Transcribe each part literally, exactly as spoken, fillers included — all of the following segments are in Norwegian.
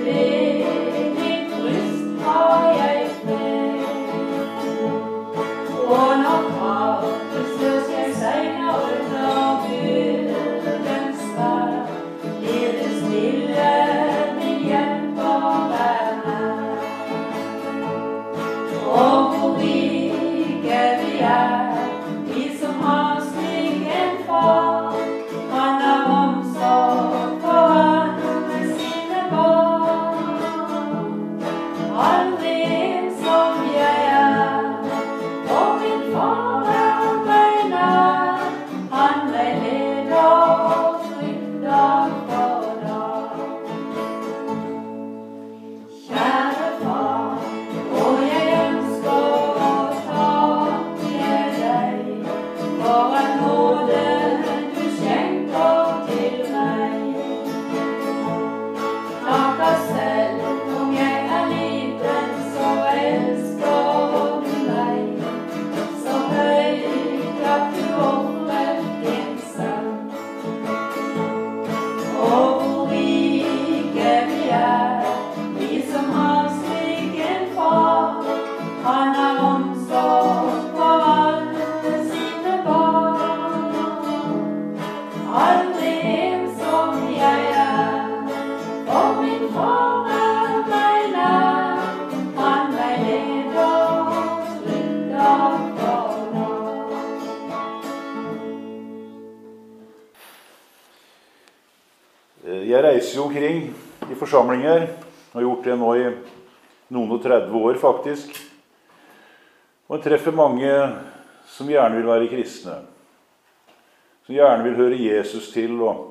Jeg reiser jo omkring i forsamlinger, og har gjort det nå i noen og tredve år faktisk, og jeg treffer mange som gjerne vil være kristne, som gjerne vil høre Jesus til, og...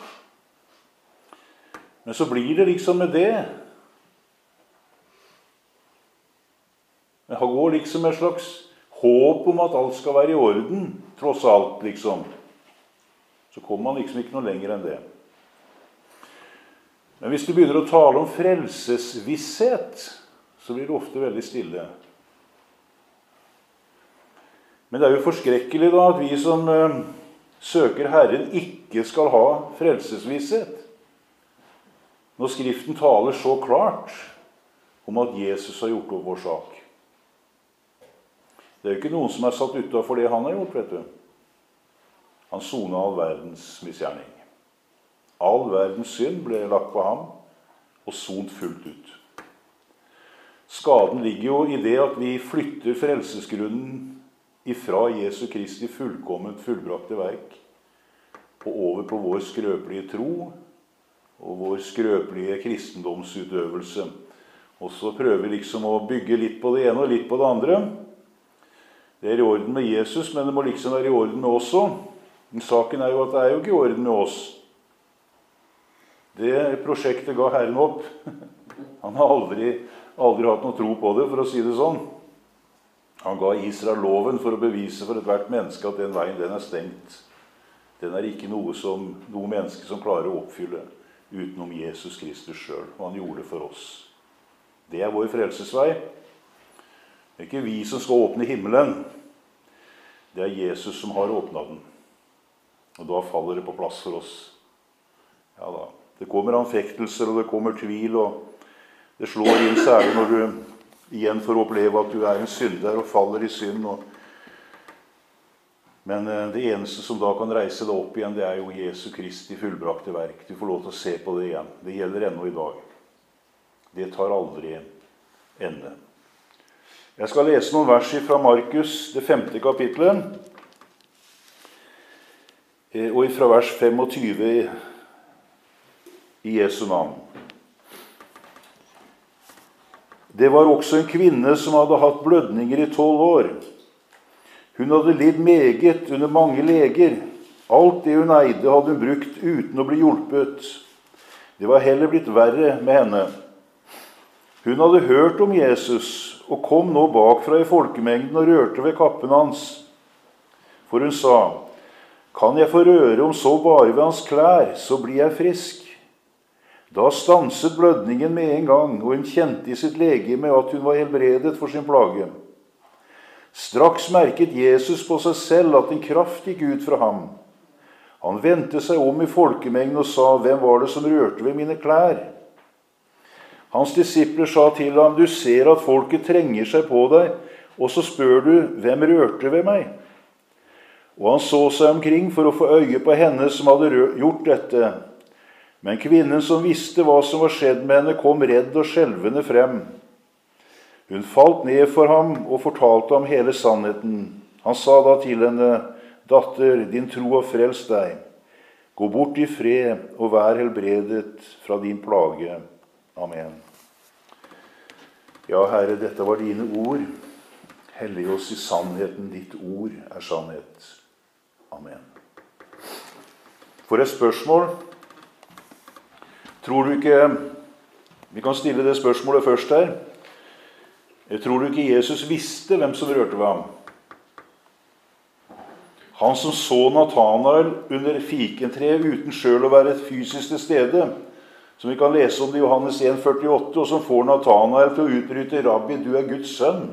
men så blir det liksom med det. Det går liksom et slags håp om at alt skal være i orden, tross alt liksom. Så kommer man liksom ikke noe lenger enn det. Men hvis du begynner å tale om frelsesvisshet, så blir det ofte veldig stille. Men det er jo forskrekkelig da at vi som uh, søker Herren ikke skal ha frelsesvisshet. Når Skriften taler så klart om at Jesus har gjort opp vår sak. Det er jo ikke noen som er satt utenfor det han har gjort, vet du. Han sonet all verdens misgjerning. All verdens synd ble lagt på ham, og sont fullt ut. Skaden ligger jo i det at vi flytter frelsesgrunnen ifra Jesu Kristi fullkomment fullbrakte verk, og over på vår skrøpelige tro, og vår skrøpelige kristendomsutøvelse. Og så prøver vi liksom å bygge litt på det ene og litt på det andre. Det er i orden med Jesus, men det må liksom være i orden med oss også. Men saken er jo at det er jo ikke i orden med oss. Det prosjektet ga Herren opp. Han har aldri, aldri hatt noe tro på det, for å si det sånn. Han ga Israel loven for å bevise for et hvert menneske at den veien den er stengt. Den er ikke noe, som, noe menneske som klarer å oppfylle utenom Jesus Kristus selv. Og han gjorde det for oss. Det er vår frelsesvei. Det er ikke vi som skal åpne himmelen. Det er Jesus som har åpnet den. Og da faller det på plass for oss. Ja da. Det kommer anfektelser, og det kommer tvil, og det slår inn særlig når du igjen får oppleve at du er en synder og faller i synd. Og... Men det eneste som da kan reise deg opp igjen, det er jo Jesu Kristi fullbrakte verk. Du får lov til å se på det igjen. Det gjelder ennå i dag. Det tar aldri ende. Jeg skal lese noen vers fra Markus, det femte kapitlet, og fra vers tjuefem i Jesu navn. Det var også en kvinne som hadde hatt blødninger i tolv år. Hun hadde lidd meget under mange leger. Alt det hun eide hadde hun brukt uten å bli hjulpet. Det var heller blitt verre med henne. Hun hadde hørt om Jesus og kom nå bakfra i folkemengden og rørte ved kappen hans. For hun sa, kan jeg få røre om så bare ved hans klær, så blir jeg frisk. Da stanset blødningen med en gang, og hun kjente i sitt legeme at hun var helbredet for sin plage. Straks merket Jesus på seg selv at en kraft gikk ut fra ham. Han vendte seg om i folkemengden og sa, hvem var det som rørte ved mine klær? Hans disipler sa til ham, du ser at folket trenger seg på deg, og så spør du, hvem rørte ved meg? Og han så seg omkring for å få øye på henne som hadde gjort dette. Men kvinnen som visste hva som var skjedd med henne, kom redd og skjelvende frem. Hun falt ned for ham og fortalte ham hele sannheten. Han sa da til henne, datter, din tro har frelst deg. Gå bort i fred og vær helbredet fra din plage. Amen. Ja, Herre, dette var dine ord. Hellig oss i sannheten, ditt ord er sannhet. Amen. For et spørsmål. Tror du ikke, vi kan stille det spørsmålet først her. Tror du ikke Jesus visste hvem som rørte ved ham? Han som så Nathanael under fikentreet uten selv å være fysisk til stede, som vi kan lese om det i Johannes en førtiåtte, og som får Nathanael til å utbryte, Rabbi, du er Guds sønn.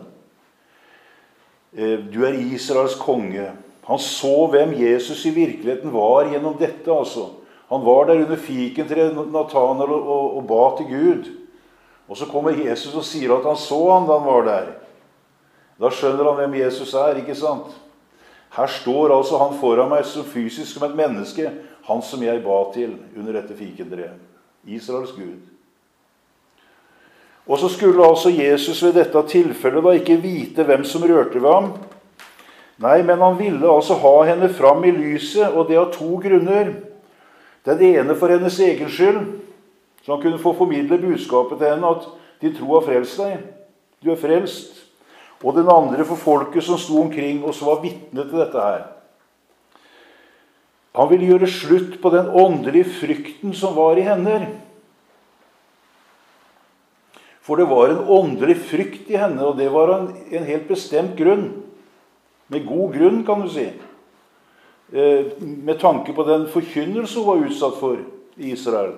Du er Israels konge. Han så hvem Jesus i virkeligheten var gjennom dette, altså. Han var der under fikentreet, Nathanael, og, og, og ba til Gud. Og så kommer Jesus og sier at han så han da han var der. Da skjønner han hvem Jesus er, ikke sant? Her står altså han foran meg som fysisk som et menneske, han som jeg ba til under dette fikentreet. Israels Gud. Og så skulle altså Jesus ved dette tilfellet da ikke vite hvem som rørte ved ham. Nei, men han ville altså ha henne fram i lyset, og det av to grunner. Den ene for hennes egen skyld, så han kunne få formidle budskapet til henne at din tro har frelst deg. Du er frelst. Og den andre for folket som sto omkring og som var vitne til dette her. Han ville gjøre slutt på den åndelige frykten som var i henne. For det var en åndelig frykt i henne, og det var en, en helt bestemt grunn. Med god grunn, kan du si. Eh, med tanke på den forkynnelse hun var utsatt for i Israel.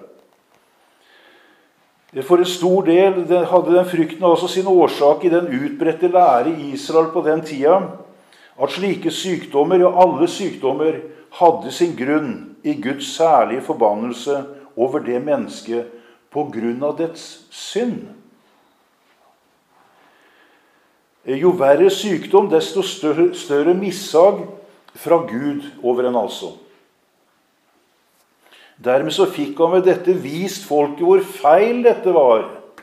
For en stor del hadde den frykten også sin årsak i den utbredte lære i Israel på den tida, at slike sykdommer, ja alle sykdommer, hadde sin grunn i Guds særlige forbannelse over det mennesket på grunn av dets synd. Jo verre sykdom, desto større, større mishag fra Gud over en altså. Dermed så fikk han med dette vist folket hvor feil dette var.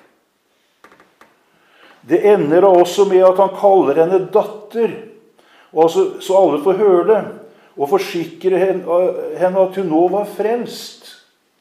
Det ender også med at han kaller henne datter, og altså, så alle får høre det, og forsikre henne at hun nå var frelst.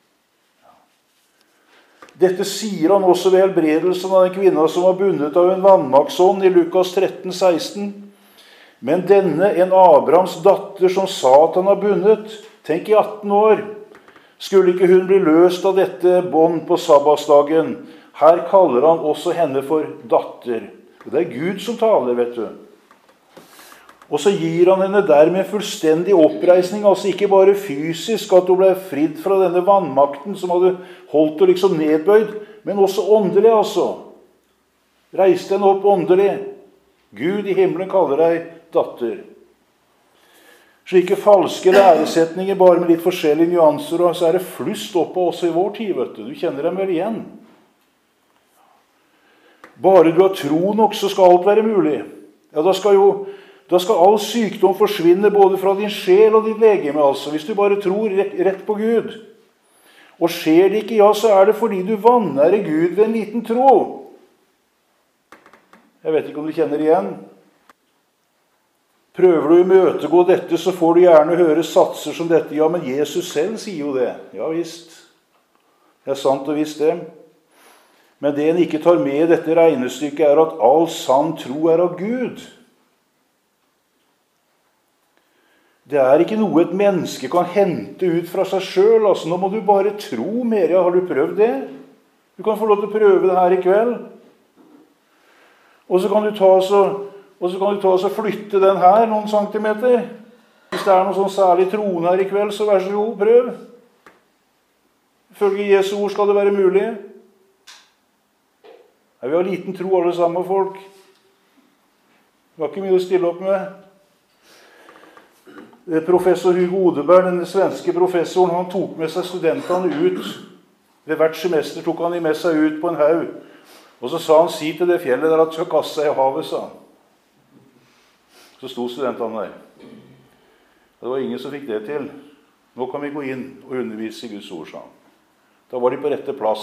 Dette sier han også ved helbredelsen av den kvinna som var bundet av en vannmaktsånd i Lukas tretten seksten. Men denne, en Abrahams datter som Satan har bundet, tenk i atten år, skulle ikke hun bli løst av dette bånd på sabbatsdagen? Her kaller han også henne for datter. Og det er Gud som taler, vet du. Og så gir han henne dermed fullstendig oppreisning, altså ikke bare fysisk, at hun ble fridd fra denne vannmakten som hadde holdt henne liksom nedbøyd, men også åndelig, altså. Reiste henne opp åndelig. Gud i himmelen kaller deg datter. Slike falske læresetninger, bare med litt forskjellige nyanser, og så er det flust oppe også i vår tid, vet du. Du kjenner dem vel igjen. Bare du har tro nok, så skal alt være mulig. Ja, da skal jo, da skal all sykdom forsvinne, både fra din sjel og ditt legeme, altså, hvis du bare tror rett på Gud. Og skjer det ikke, ja, så er det fordi du vanærer Gud ved en liten tro. Jeg vet ikke om du kjenner igjen. Prøver du å imøtegå dette, så får du gjerne høre satser som dette. Ja, men Jesus selv sier jo det. Ja, visst. Det er sant og visst det. Men det en ikke tar med i dette regnestykket er at all sann tro er av Gud. Det er ikke noe et menneske kan hente ut fra seg selv. Altså, nå må du bare tro mer. Ja, har du prøvd det? Du kan få lov til å prøve det her i kveld. Og så kan du ta så... Og så kan du ta og flytte den her noen centimeter. Hvis det er noe sånn særlig troende her i kveld, så vær så god, prøv. Ifølge Jesu ord skal det være mulig. Ja, vi har liten tro alle sammen, folk. Det var ikke mye å stille opp med. Professor Hugo Odeberg, den svenske professoren, han tok med seg studentene ut Ved hvert semester tok han de med seg ut på en haug. Og så sa han, si til det fjellet der at skal kaste seg i havet, sa han. Så sto studentene der. Det var ingen som fikk det til. Nå kan vi gå inn og undervise i Guds ord, sa han. Da var de på rette plass.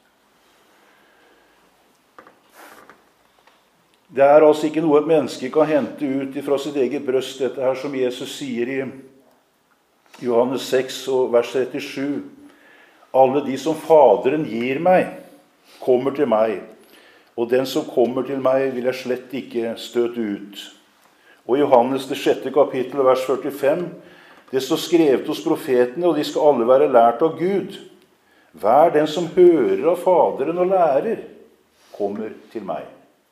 Det er altså ikke noe et menneske kan hente ut fra sitt eget brøst, dette her som Jesus sier i Johannes seks og vers trettisju. Alle de som Faderen gir meg, kommer til meg, og den som kommer til meg vil jeg slett ikke støte ut. Og i Johannes det sjette kapittel, vers førtifem, det står skrevet hos profetene, og de skal alle være lært av Gud. Hver den som hører av Faderen og lærer, kommer til meg.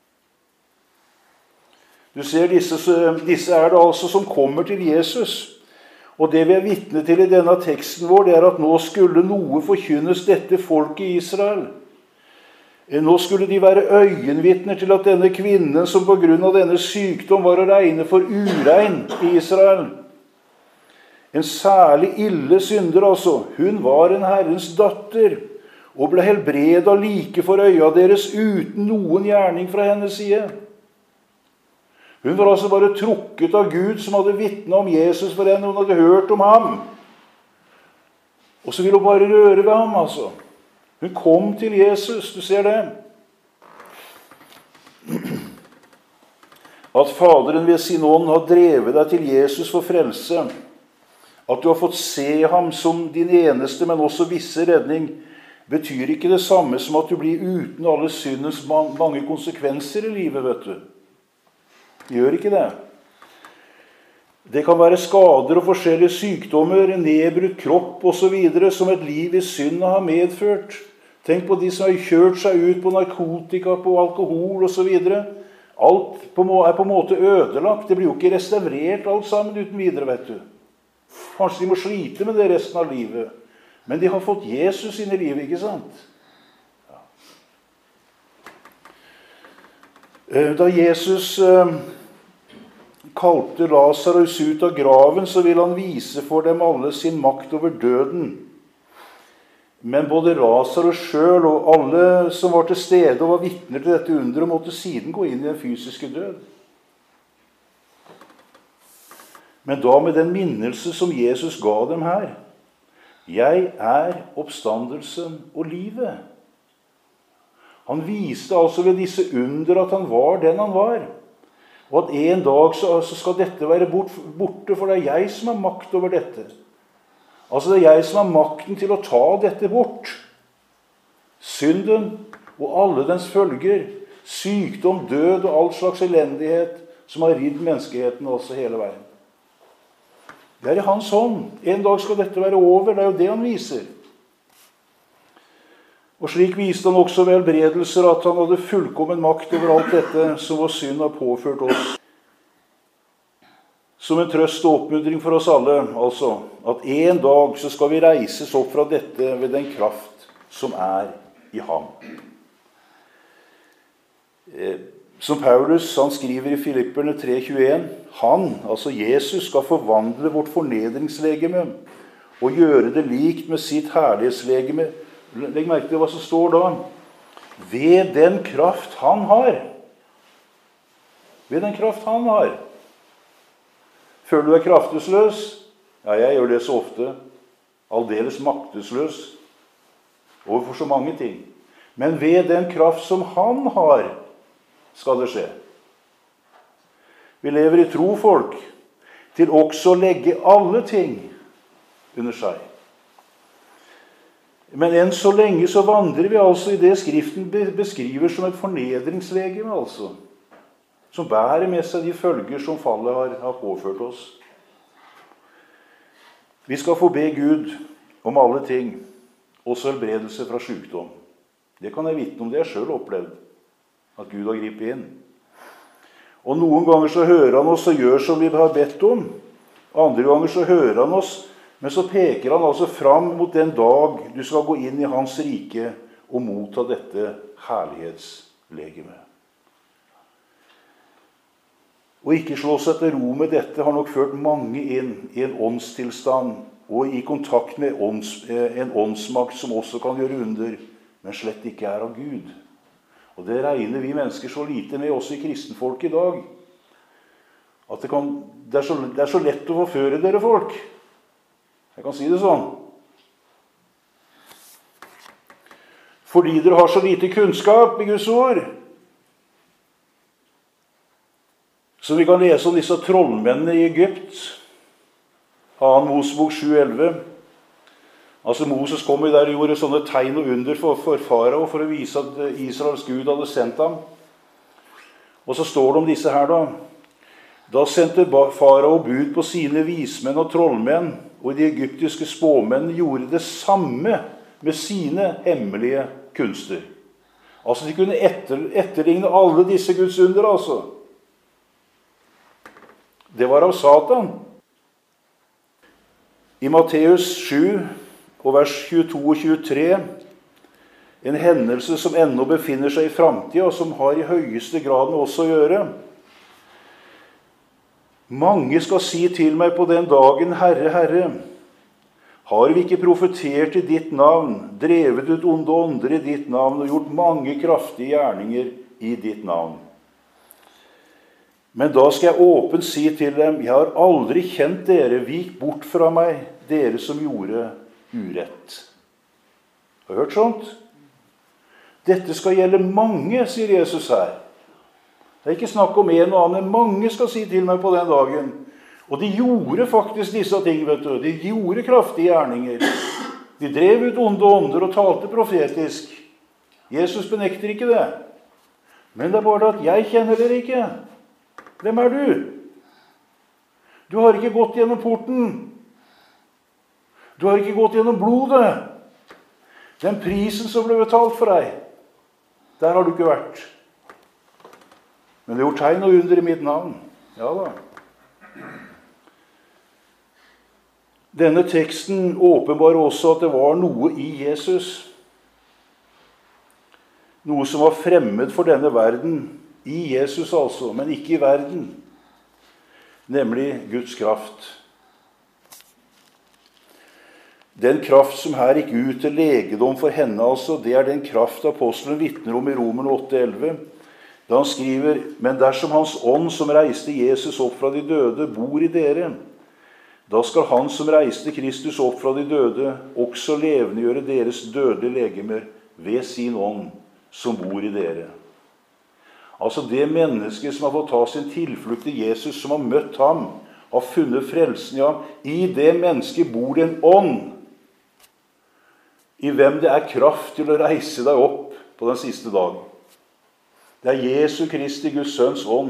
Du ser, disse, disse er det altså som kommer til Jesus. Og det vi er vitne til i denne teksten vår, det er at nå skulle noe forkynnes dette folket i Israel. Nå skulle de være øyenvitner til at denne kvinnen, som på grunn av denne sykdom var å regne for urein i Israel, en særlig ille synder altså, hun var en Herrens datter, og ble helbredet like for øya deres uten noen gjerning fra hennes side. Hun var altså bare trukket av Gud, som hadde vitnet om Jesus for henne. Hun hadde hørt om ham. Og så ville hun bare røre ved ham, altså. Hun kom til Jesus, du ser det. At Faderen ved sin ånd har drevet deg til Jesus for frelse, at du har fått se ham som din eneste, men også visse redning, betyr ikke det samme som at du blir uten alle syndens mange konsekvenser i livet, vet du. Gjør ikke det. Det kan være skader og forskjellige sykdommer, nedbrutt kropp og så videre, som et liv i synd har medført. Tenk på de som har kjørt seg ut på narkotika, på alkohol og så videre. Alt er på en måte ødelagt. Det blir jo ikke restaurert alt sammen uten videre, vet du. Kanskje de må slite med det resten av livet. Men de har fått Jesus inn i livet, ikke sant? Ja. Da Jesus kalte Lazarus ut av graven, så ville han vise for dem alle sin makt over døden. Men både Lazarus selv og alle som var til stede og var vitner til dette underet, måtte siden gå inn i den fysiske død. Men da med den minnelse som Jesus ga dem her. Jeg er oppstandelsen og livet. Han viste altså ved disse under at han var den han var. Og at en dag så, så skal dette være bort, borte, for det er jeg som har makt over dette. Altså det er jeg som har makten til å ta dette bort. Synden og alle dens følger, sykdom, død og all slags elendighet som har ridd menneskeheten også hele veien. Det er i hans hånd. En dag skal dette være over, det er jo det han viser. Og slik viste han også ved helbredelser at han hadde fullkommen makt over alt dette som vår synd har påført oss. Som en trøst og oppmuntring for oss alle, altså, at en dag så skal vi reises opp fra dette ved den kraft som er i ham. Som Paulus, han skriver i Filipperne tre tjueen, han, altså Jesus, skal forvandle vårt fornedringslegeme og gjøre det likt med sitt herlighetslegeme. Legg merke til hva som står da. Ved den kraft han har. Ved den kraft han har. Føler du deg kraftesløs? Ja, jeg gjør det så ofte. Aldeles maktesløs. Overfor så mange ting. Men ved den kraft som han har, skal det skje. Vi lever i tro, folk, til også å legge alle ting under seg. Men enn så lenge så vandrer vi altså i det Skriften beskriver som et fornedringslegeme, altså. Som bærer med seg de følger som fallet har, har påført oss. Vi skal få be Gud om alle ting, også helbredelse fra sykdom. Det kan jeg vitne om, det jeg selv opplevd, at Gud har gripet inn. Og noen ganger så hører han oss og gjør som vi har bedt om. Andre ganger så hører han oss, men så peker han altså fram mot den dag du skal gå inn i hans rike og motta dette herlighetslegeme. Og ikke slå seg til ro med dette har nok ført mange inn i en åndstilstand og i kontakt med ånds, en åndsmakt som også kan gjøre under, men slett ikke er av Gud. Og det regner vi mennesker så lite med, også i kristenfolk i dag. At det, kan, det, er så, det er så lett å forføre dere folk. Jeg kan si det sånn. Fordi dere har så lite kunnskap i Guds ord. Så vi kan lese om disse trollmennene i Egypt. Annen Mosebok sju elleve. Altså Moses kom jo der og gjorde sånne tegn og under for, for farao for å vise at Israels Gud hadde sendt ham. Og så står det om disse her da. Da sendte farao bud på sine vismenn og trollmenn, og de egyptiske spåmenn gjorde det samme med sine hemmelige kunster. Altså de kunne etter, etterligne alle disse Guds under, altså. Det var av Satan. I Matteus sju, og vers tjueto og tjuetre, en hendelse som ennå befinner seg i fremtiden, og som har i høyeste grad med oss å gjøre. Mange skal si til meg på den dagen, Herre, Herre, har vi ikke profetert i ditt navn, drevet ut onde ånder i ditt navn, og gjort mange kraftige gjerninger i ditt navn? Men da skal jeg åpent si til dem, jeg har aldri kjent dere, vik bort fra meg, dere som gjorde urett. Har du hørt sånt? Dette skal gjelde mange, sier Jesus her. Det er ikke snakk om en og annen, men mange skal si til meg på den dagen. Og de gjorde faktisk disse ting, vet du. De gjorde kraftige gjerninger. De drev ut onde ånder og talte profetisk. Jesus benekter ikke det. Men det er bare at jeg kjenner dere ikke. Hvem er du? Du har ikke gått gjennom porten. Du har ikke gått gjennom blodet. Den prisen som ble betalt for deg, der har du ikke vært. Men det er gjort tegn og under i mitt navn. Ja da. Denne teksten åpenbarer også at det var noe i Jesus. Noe som var fremmed for denne verden. I Jesus altså, men ikke i verden. Nemlig Guds kraft. Den kraft som her gikk ut til legedom for henne, altså, det er den kraft apostelen vitner om i Romerne åtte elleve, da han skriver, men dersom hans ånd som reiste Jesus opp fra de døde bor i dere, da skal han som reiste Kristus opp fra de døde også levendegjøre deres dødelige legemer ved sin ånd som bor i dere. Altså det mennesket som har fått ta sin tilflukt til Jesus, som har møtt ham, har funnet frelsen i ham, i det mennesket bor det en ånd, i hvem det er kraft til å reise deg opp på den siste dagen. Det er Jesu Kristi, Guds sønns ånd.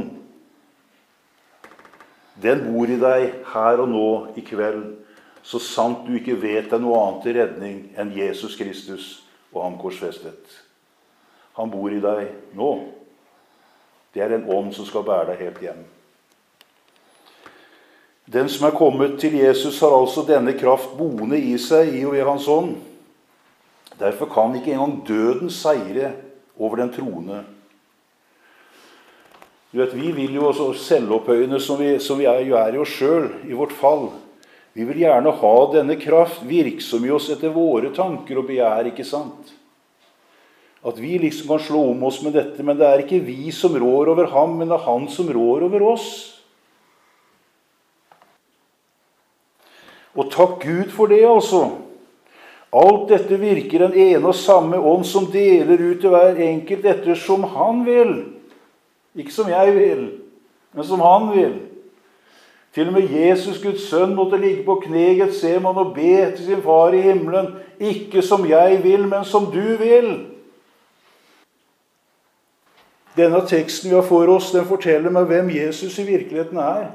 Den bor i deg her og nå i kveld, så sant du ikke vet deg noe annet til redning enn Jesus Kristus og ham korsfestet. Han bor i deg nå. Det er en ånd som skal bære deg helt hjem. Den som er kommet til Jesus har altså denne kraft boende i seg i og ved hans ånd. Derfor kan ikke engang døden seire over den troende. Du vet, vi vil jo også selvopphøyende som vi, som vi er, jo er i oss selv, i vårt fall. Vi vil gjerne ha denne kraft virksom i oss etter våre tanker og begjær, ikke sant? At vi liksom kan slå om oss med dette, men det er ikke vi som rår over ham, men det er han som rår over oss. Og takk Gud for det, altså. Alt dette virker den ene og samme ånd som deler ut til hver enkelt etter som han vil. Ikke som jeg vil, men som han vil. Til og med Jesus, Guds sønn, måtte ligge på kne i Getseman og be til sin far i himmelen. Ikke som jeg vil, men som du vil. Denne teksten vi har for oss, den forteller meg hvem Jesus i virkeligheten er.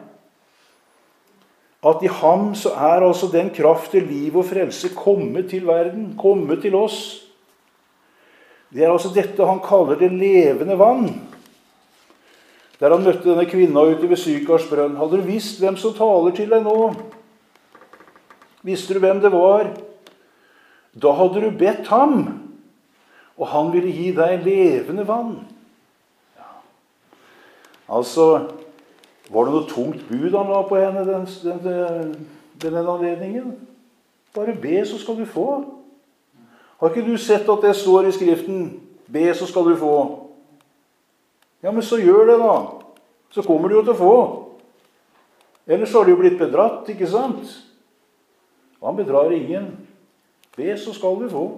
At i ham så er altså den kraft til liv og frelse kommet til verden, kommet til oss. Det er altså dette han kaller det levende vann. Der han møtte denne kvinna ute ved Sykars brønn. Hadde du visst hvem som taler til deg nå? Visste du hvem det var? Da hadde du bedt ham, og han ville gi deg levende vann. Ja. Altså, var det noe tungt bud han la på henne den, den, den, den anledningen? Bare be, så skal du få. Har ikke du sett at det står i Skriften? Be, så skal du få. Ja, men så gjør det da. Så kommer du jo til å få. Ellers har du jo blitt bedratt, ikke sant? Han bedrar ingen. Be, så skal du få.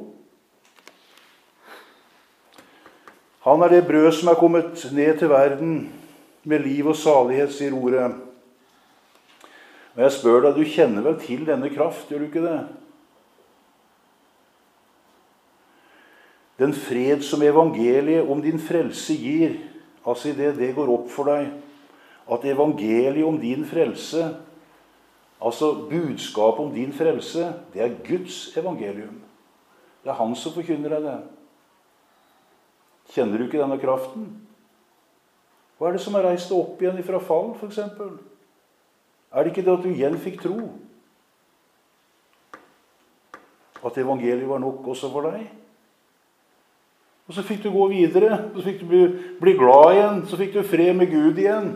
Han er det brød som er kommet ned til verden med liv og salighet, sier ordet. Og jeg spør deg, du kjenner vel til denne kraft, gjør du ikke det? Den fred som evangeliet om din frelse gir, altså i det det går opp for deg, at evangeliet om din frelse, altså budskapet om din frelse, det er Guds evangelium. Det er han som forkynner deg det. Kjenner du ikke denne kraften? Hva er det som har reist deg opp igjen fra fall, for eksempel? Er det ikke det at du igjen fikk tro? At evangeliet var nok også for deg? Og så fikk du gå videre, så fikk du bli, bli glad igjen, så fikk du fred med Gud igjen.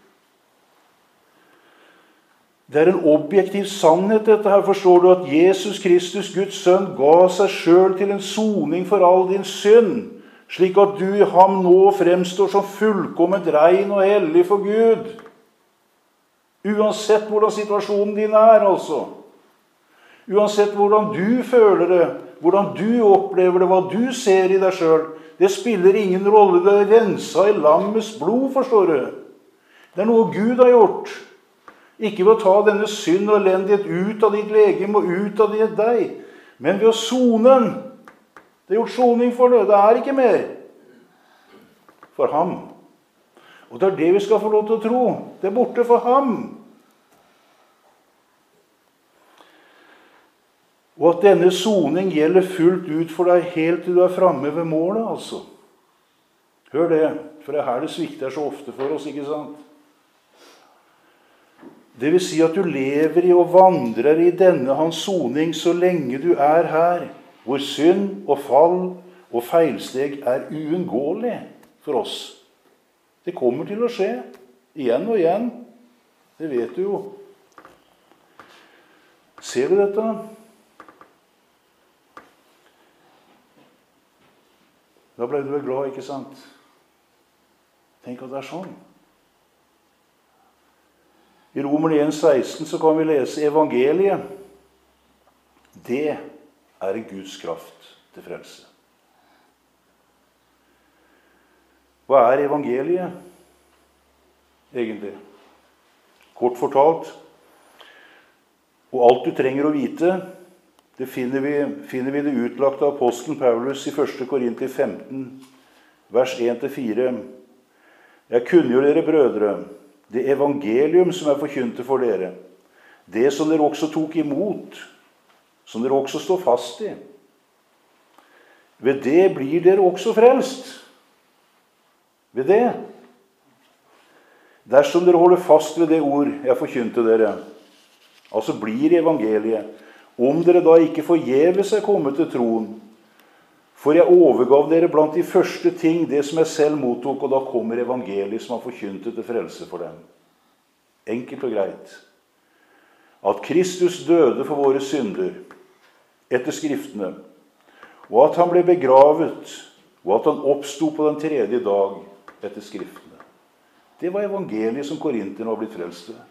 Det er en objektiv sannhet dette her, forstår du, at Jesus Kristus, Guds sønn, ga seg selv til en soning for all din synd, slik at du i ham nå fremstår som fullkomment rein og hellig for Gud. Uansett hvordan situasjonen din er, altså. Uansett hvordan du føler det, hvordan du opplever det, hva du ser i deg selv. Det spiller ingen rolle, det er renset i lammets blod, forstår du. Det er noe Gud har gjort. Ikke ved å ta denne synd og elendighet ut av ditt legeme og ut av ditt deg, men ved å sone den. Det er gjort soning for det. Det er ikke mer for ham. Og det er det vi skal få lov til å tro. Det er borte for ham. Og at denne soning gjelder fullt ut for deg helt til du er framme ved målet, altså. Hør det, for det er her det svikter så ofte for oss, ikke sant? Det vil si at du lever i og vandrer i denne hans soning så lenge du er her, hvor synd og fall og feilsteg er uunngåelig for oss. Det kommer til å skje, igjen og igjen. Det vet du jo. Ser du dette? Da ble du vel glad, ikke sant? Tenk at det er sånn. I Romerne en seksten så kan vi lese evangeliet. Det er en Guds kraft til frelse. Hva er evangeliet, egentlig? Kort fortalt, og alt du trenger å vite, det finner vi, finner vi det utlagt av apostelen Paulus i første Korinter femten, vers en til fire. Jeg kunngjør dere, brødre, det evangelium som er forkynte for dere, det som dere også tok imot, som dere også står fast i. Ved det blir dere også frelst. Ved det. Dersom dere holder fast ved det ord jeg forkynte dere, altså blir evangeliet, om dere da ikke forgjeves er kommet til troen, for jeg overgav dere blant de første ting det som jeg selv mottok, og da kommer evangeliet som har forkynte til frelse for dem. Enkelt og greit. At Kristus døde for våre synder, etter skriftene, og at han ble begravet, og at han oppstod på den tredje dag etter skriftene. Det var evangeliet som korinterne var blitt frelst ved.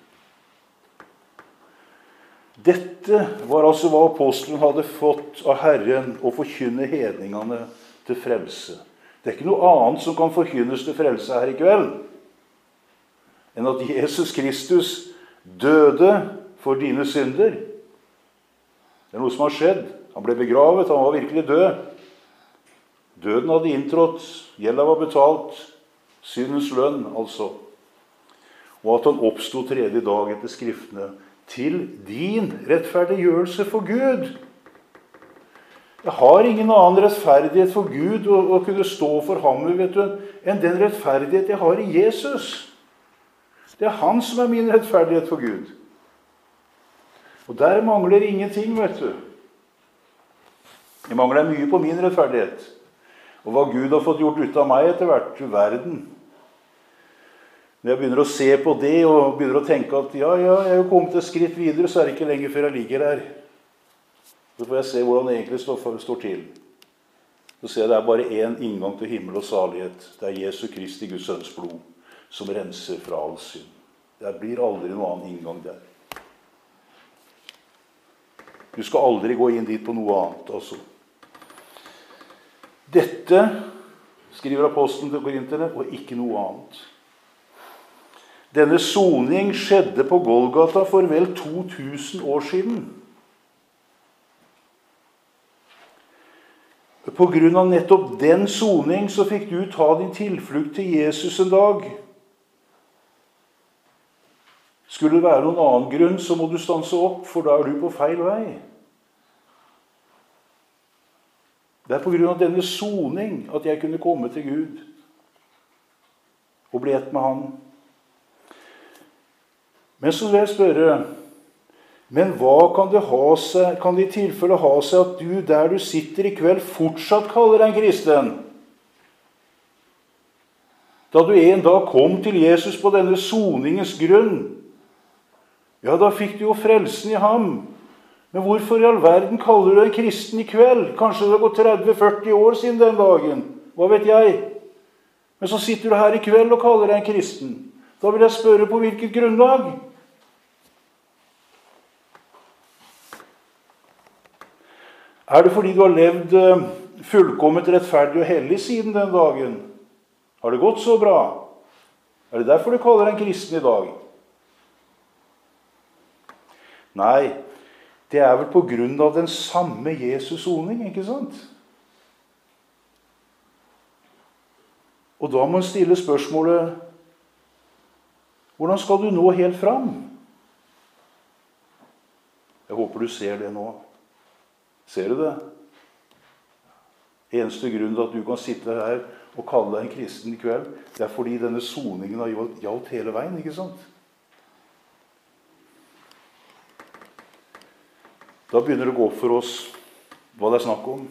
Dette var altså hva apostelen hadde fått av Herren å forkynne hedningene til frelse. Det er ikke noe annet som kan forkynnes til frelse her i kveld, enn at Jesus Kristus døde for dine synder. Det er noe som har skjedd. Han ble begravet, han var virkelig død. Døden hadde inntrådt, gjelda var betalt, syndens lønn altså. Og at han oppstod tredje dag etter skriftene, til din rettferdiggjørelse for Gud. Jeg har ingen annen rettferdighet for Gud å, å kunne stå for ham, vet du, enn den rettferdighet jeg har i Jesus. Det er han som er min rettferdighet for Gud. Og der mangler ingenting, vet du. Det mangler mye på min rettferdighet. Og hva Gud har fått gjort ut av meg etter hvert til verden. Når jeg begynner å se på det og begynner å tenke at ja, ja, jeg er jo kommet et skritt videre, så er det ikke lenger før jeg ligger der. Så får jeg se hvordan det egentlig står, står til. Så ser jeg det er bare én inngang til himmel og salighet. Det er Jesu Kristi, Guds sønns blod, som renser fra all synd. Det blir aldri noen annen inngang der. Du skal aldri gå inn dit på noe annet, altså. Dette, skriver apostelen til korinterne, og ikke noe annet. Denne soning skjedde på Golgata for vel to tusen år siden. På grunn av nettopp den soning så fikk du ta din tilflukt til Jesus en dag. Skulle det være noen annen grunn, så må du stanse opp, for da er du på feil vei. Det er på grunn av denne soning at jeg kunne komme til Gud og bli ett med Han. Men så vil jeg spørre, men hva kan det, ha seg, kan det i tilfelle ha seg at du der du sitter i kveld fortsatt kaller deg en kristen? Da du en dag kom til Jesus på denne soningens grunn, ja, da fikk du jo frelsen i ham. Men hvorfor i all verden kaller du deg en kristen i kveld? Kanskje det har gått tretti til førti år siden den dagen. Hva vet jeg? Men så sitter du her i kveld og kaller deg en kristen. Da vil jeg spørre på hvilket grunnlag? Er det fordi du har levd fullkomment rettferdig og hellig siden den dagen? Har det gått så bra? Er det derfor du kaller deg en kristen i dag? Nei, det er vel på grunn av den samme Jesus soning, ikke sant? Og da må man stille spørsmålet, hvordan skal du nå helt fram? Jeg håper du ser det nå. Ser du det? Eneste grunn til at du kan sitte her og kalle deg en kristen i kveld, det er fordi denne soningen har gjaldt hele veien, ikke sant? Da begynner det å gå opp for oss hva det er snakk om.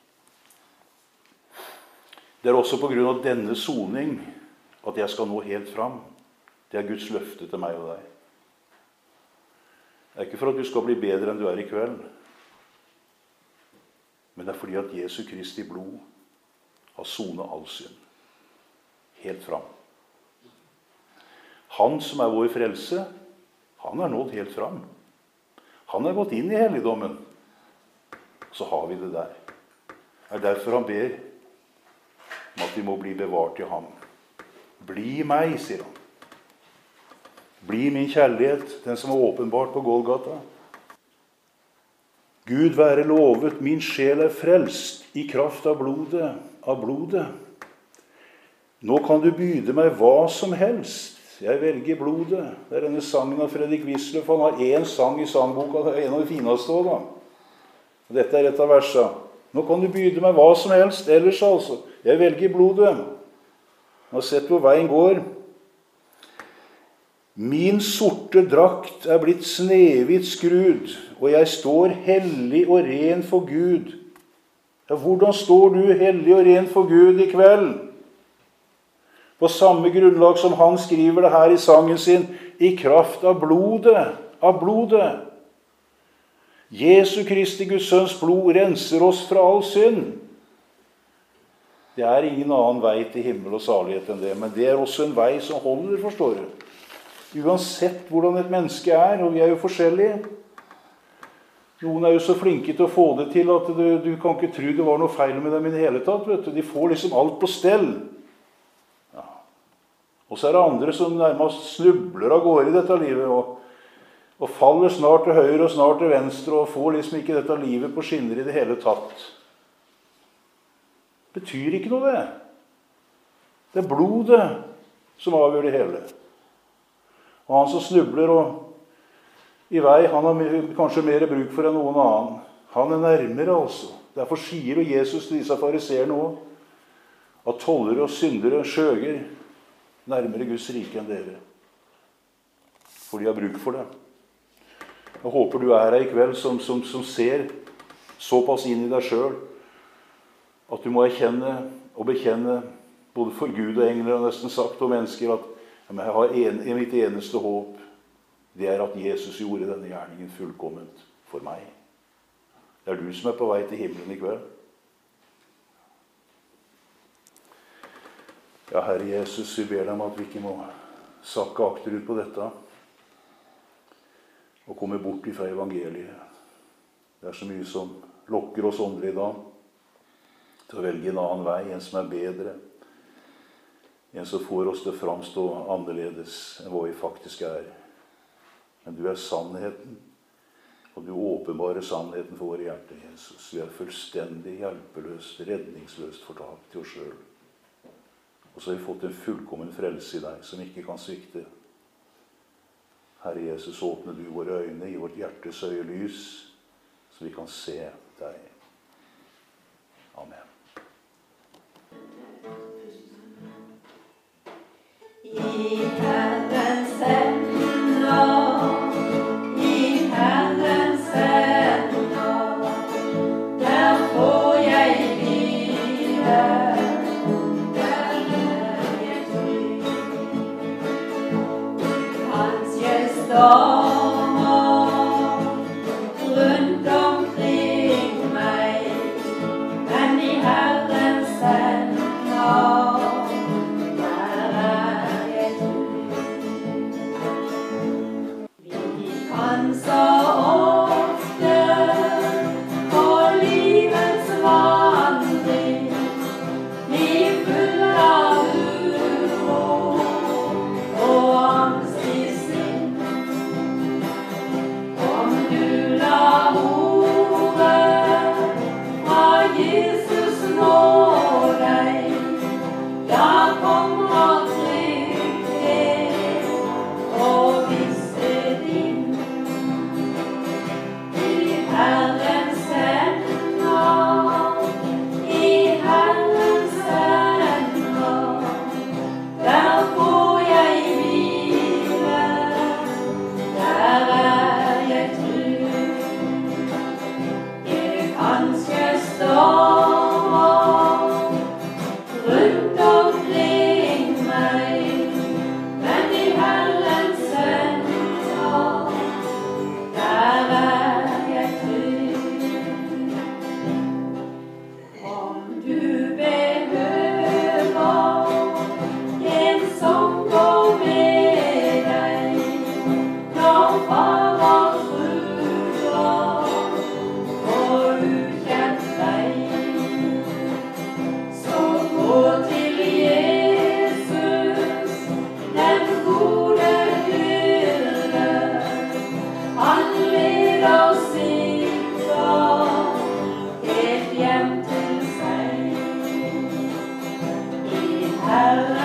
Det er også på grunn av denne soning at jeg skal nå helt fram. Det er Guds løfte til meg og deg. Det er ikke for at du skal bli bedre enn du er i kveld, men det er fordi at Jesu Kristi blod har sonet all synd. Helt fram. Han som er vår frelse, han er nådd helt fram. Han har gått inn i helligdommen. Så har vi det der. Det er derfor han ber om at vi må bli bevart i ham. Bli meg, sier han. Bli min kjærlighet, den som var åpenbart på Golgata. Gud være lovet, min sjel er frelst i kraft av blodet, av blodet. Nå kan du byde meg hva som helst. Jeg velger blodet. Det er denne sangen av Fredrik Wisløff. Han har en sang i sangboka. Det er en av de fineste også, da. Dette er et av versa. Nå kan du byde meg hva som helst. Ellers altså. Jeg velger blodet. Jeg har sett hvor veien går. Min sorte drakt er blitt snevitt skrud, og jeg står hellig og ren for Gud. Ja, hvordan står du hellig og ren for Gud i kveld? På samme grunnlag som han skriver det her i sangen sin, i kraft av blodet, av blodet. Jesu Kristi Guds sønns blod renser oss fra all synd. Det er ingen annen vei til himmel og salighet enn det, men det er også en vei som holder, forstår du. Uansett hvordan et menneske er, og vi er jo forskjellige. Noen er jo så flinke til å få det til at du, du kan ikke tro det var noe feil med dem i det hele tatt, vet du. De får liksom alt på stell. Og så er det andre som nærmest snubler av gårde i dette livet, og, og faller snart til høyre og snart til venstre, og får liksom ikke dette livet på skinner i det hele tatt. Betyr ikke noe det. Det er blodet som avgjør det hele. Og han som snubler og i vei, han har kanskje mer bruk for enn noen annen. Han er nærmere altså. Derfor sier jo Jesus til disse fariseerne også, at tollere og syndere skjøger nærmere Guds rike enn dere. For de har bruk for det. Jeg håper du er her i kveld som, som, som ser såpass inn i deg selv, at du må erkjenne og bekjenne, både for Gud og engler, har nesten sagt, og mennesker, at ja, jeg har en, mitt eneste håp, det er at Jesus gjorde denne gjerningen fullkomment for meg. Det er du som er på vei til himmelen i kveld. Ja, Herre Jesus, vi ber deg om at vi ikke må sakke akterut på dette og komme bort ifra evangeliet. Det er så mye som lokker oss åndelig i dag til å velge en annen vei, en som er bedre, en som får oss til å framstå annerledes enn hva vi faktisk er. Men du er sannheten, og du åpenbarer sannheten for våre hjerter, Jesus. Vi er fullstendig hjelpeløst, redningsløst fortapt til oss selv. Og så har vi fått en fullkommen frelse i deg, som ikke kan svikte. Herre Jesus, åpne du våre øyne i vårt hjertes øyelys, så vi kan se deg. Amen. I Herrens hender, i Herrens hender, der får jeg hvile, der er jeg trygg. Hans stormer rundt omkring meg, men i Herrens hender, der er jeg trygg. Vi kan så ofte på livets vandring bli full av uro og angst i sinn. Om du lar ordet fra Jesus nå deg, da kommer trygghet og visshet inn. I Herrens hender, i Herrens hender, der får jeg hvile, der er jeg trygg. Det kanskje stormer rundt omkring meg, men i Herrens hender, der er jeg trygg. Om du behøver en som går med deg når farer truer og ukjent vei, så gå til Jesus, den gode hyrde. Han leder sikker helt hjem til seg. I Herren